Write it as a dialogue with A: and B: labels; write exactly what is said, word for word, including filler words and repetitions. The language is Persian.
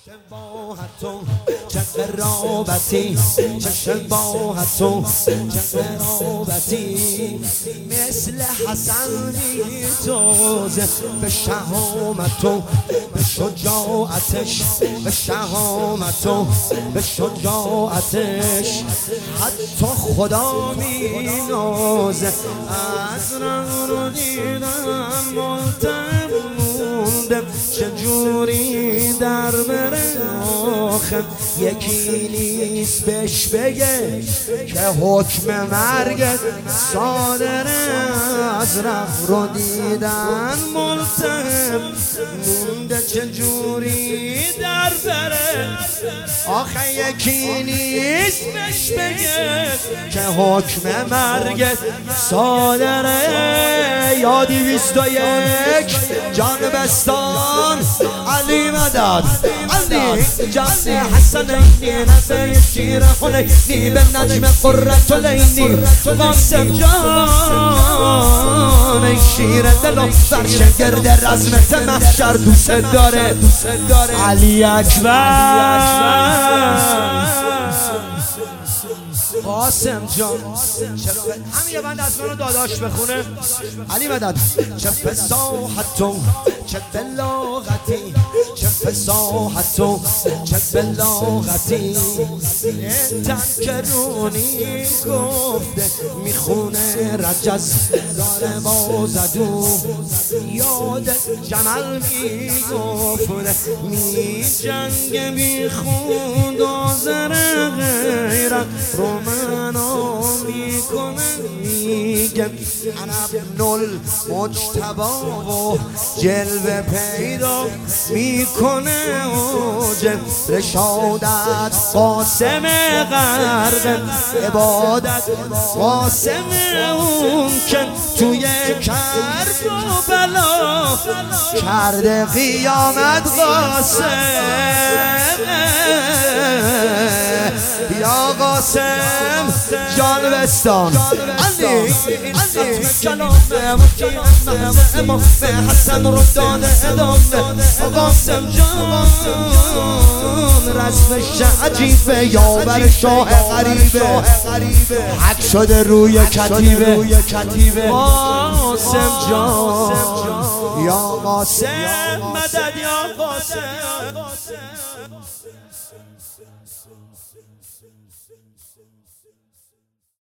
A: شباهت تو چه قرابتی، چه شباهت تو چه قرابتی، مثل حسن میتوزه به شهامت تو به شجاعتش، به شهامت تو به شجاعتش، حتی خدا مینازه. از رنگ رو دیدم ملتم موندم، چجوری در بره آخر یکی نیست بهش بگه که حکم مرگت صادره. از رفت رو دیدن ملتم مونده، چجوری در بره آخه یکی نیست بهش بگه که حکم مرگت صادره. یا دویست و یک جان بستان علی مدد، علی جان حسن اینی نفه شیر حنینی به نجم قرة العینی قاسم جان ای شیر دلو فرش گرد رزمت محشر دوست داره علی اکبر. قاسم جان همین یه بند از منو داداش بخونه علی مدد. چه فصاحت تو چه بلاغتی، چه فصاحت تو چه بلاغتی، تکرونی گفته میخونه رجز داره بازدو، یاد جمل میگفته می جنگ میخوند آزر غیرت رو منو میکنه، میگه انا ابن المجتبی و جلوه پیدا میکنه اوجه رشادت قاسم غرب عبادت، قاسم اون که توی کرب و بلا کرده قیامت قاسم. یا قاسم جان بستان علی این ختم کلامه مجید امام حسن رو داده ادامه. قاسم جان رسمش عجیبه، یاور شاه غریبه حک شده روی کتیبه. قاسم جان یا قاسم مدد یا قاسم.